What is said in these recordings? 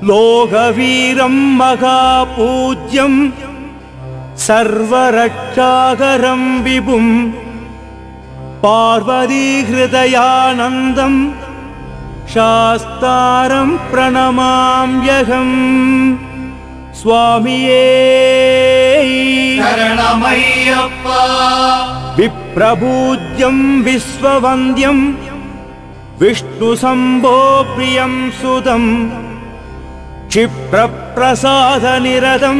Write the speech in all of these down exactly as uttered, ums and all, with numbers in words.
लोकवीरं महापूज्यं सर्वरक्षाकरं विभुं पार्वतीहृदयानन्दं शास्तारं प्रणमाम्यहम्। स्वामिये शरणमय्यप्पा। विप्रपूज्यं विश्ववन्द्यं विष्णुशम्भो प्रियं सुतं क्षिप्रप्रसादनिरतं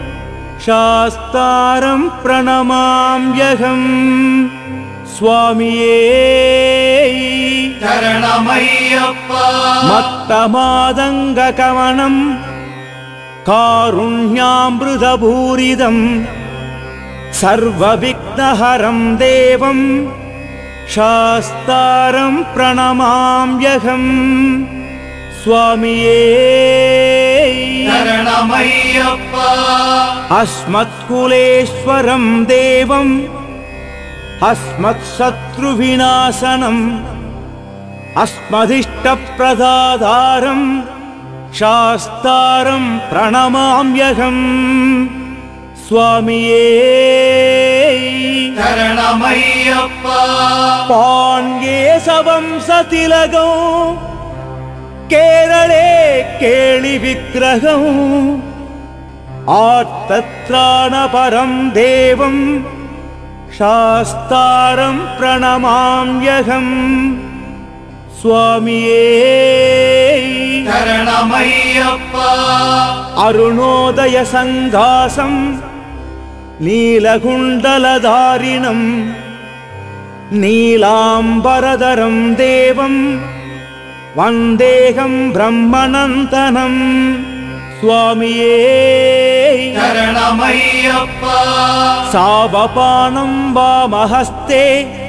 शास्तारं प्रणमाम्यहम्। स्वामिये शरणमय्यप्पा। मत्तमादङ्गकमनं कारुण्यामृतपूरितं सर्वविघ्नहरं देवं शास्तारं प्रणमाम्यहम्। स्वामिये शरणमय्यप्पा। अस्मत्कुलेश्वरं देवम् अस्मत्शत्रुविनाशनम् अस्मदिष्टप्रदातारं शास्तारं प्रणमाम्यहम्। स्वामिये शरणमय्यप्पा। पाण्ड्येशवंशतिलकौ केरळे केळिविग्रहौ आर्तत्राणपरं देवं शास्तारं प्रणमाम्यहम्। स्वामिये शरणमय्यप्पा। अरुणोदयसङ्घासं नीलकुण्डलधारिणं नीलाम्बरधरं देवं वन्देहं ब्रह्मनन्दनं। स्वामिये शरणमय्यप्पा। सावपानं वामहस्ते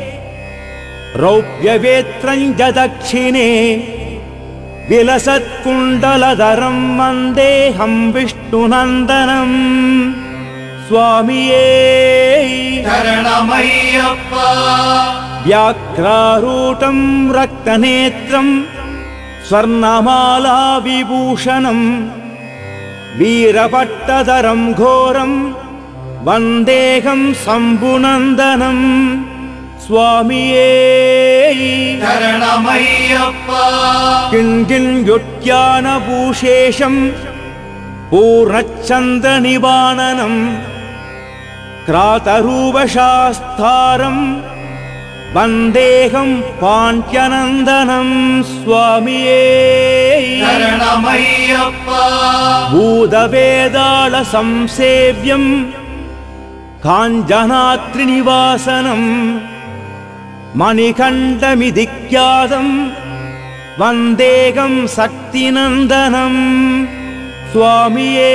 रौप्यवेत्रं च दक्षिणे विलसत्कुण्डलधरं वन्देहं विष्णुनन्दनं। स्वामिये शरणमय्यप्पा। व्याघ्रारूढं रक्तनेत्रं स्वर्णमाला विभूषणं वीरपट्टधरं घोरं वन्देहं शम्भुनन्दनं। स्वामिये शरणमय्यप्पा। किङ्किण्युद्यानभूषेशं पूर्णचन्द्रनिवाननं क्रातरूपशास्तारं वन्देहं पाण्ड्यनन्दनं। स्वामिये शरणमय्यप्पा। भूतवेदालसंसेव्यं काञ्चनाद्रिनिवासनं मणिकण्ठमिधिख्यातं वन्देहं शक्तिनन्दनं। स्वामिये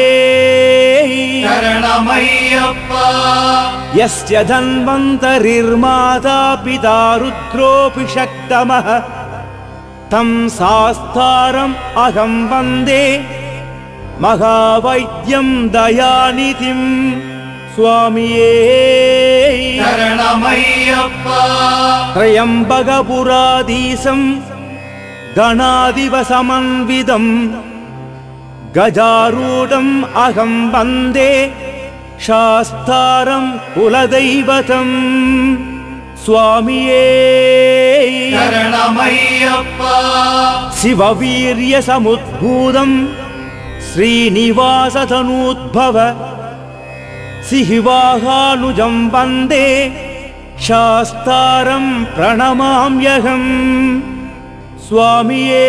शरणमय्यप्पा। यस्य धन्वन्तरिर्माता पिता रुद्रोऽपि शक्तमः तं शास्तारम् अहं वन्दे महावैद्यं दयानिधिं। स्वामिये शरणमय्यप्पा। त्र्यम्बकपुराधीशं गणाधिपसमन्वितं गजारूढम् अहं वन्दे शास्तारं कुलदैवतं। स्वामिये शरणमय्यप्पा। शिववीर्यसमुद्भूतं श्रीनिवासतनूद्भव सिंहवाहानुजं वन्दे शास्तारं प्रणमाम्यहम्। स्वामिये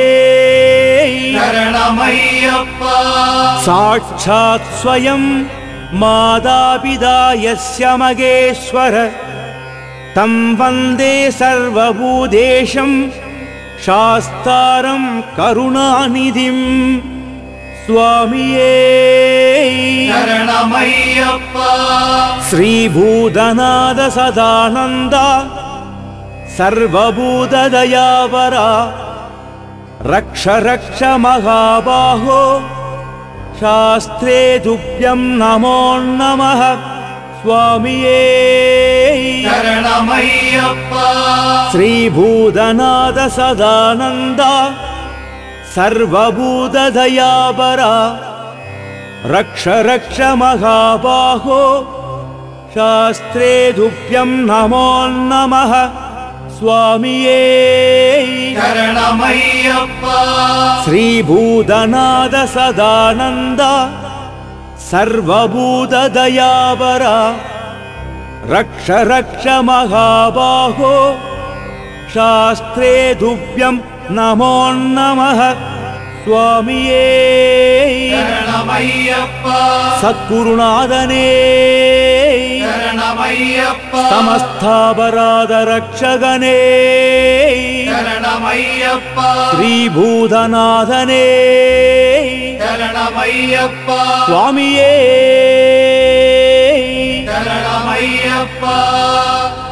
शरणमय्यप्पा। साक्षात् स्वयं मातापिता यस्य महेश्वर तं वन्दे सर्वभूतेशं शास्तारं करुणानिधिं। स्वामिये शरणमय्यप्पा। श्रीभूतनाथ सदानन्द सर्वभूतदयावरा रक्ष रक्ष महाबाहो शास्त्रे तुभ्यं नमो नमः। स्वामिये शरणमय्यप्पा। श्रीभूतनाथ सदानन्द सर्वभूतदयापरा रक्ष रक्ष महाबाहो शास्त्रे तुभ्यं नमो नमः स्वामिये शरणमय्यप्पा श्रीभूतनाथ सदानन्द सर्वभूतदयापरा रक्ष रक्ष महाबाहो शास्त्रे तुभ्यं नमो नमः स्वामिये शरणमय्यप्पा सद्गुरुनाथने शरणमय्यप्पा समस्तापराध रक्षगणे शरणमय्यप्पा श्रीभूतनाथने शरणमय्यप्पा स्वामिये शरणमय्यप्पा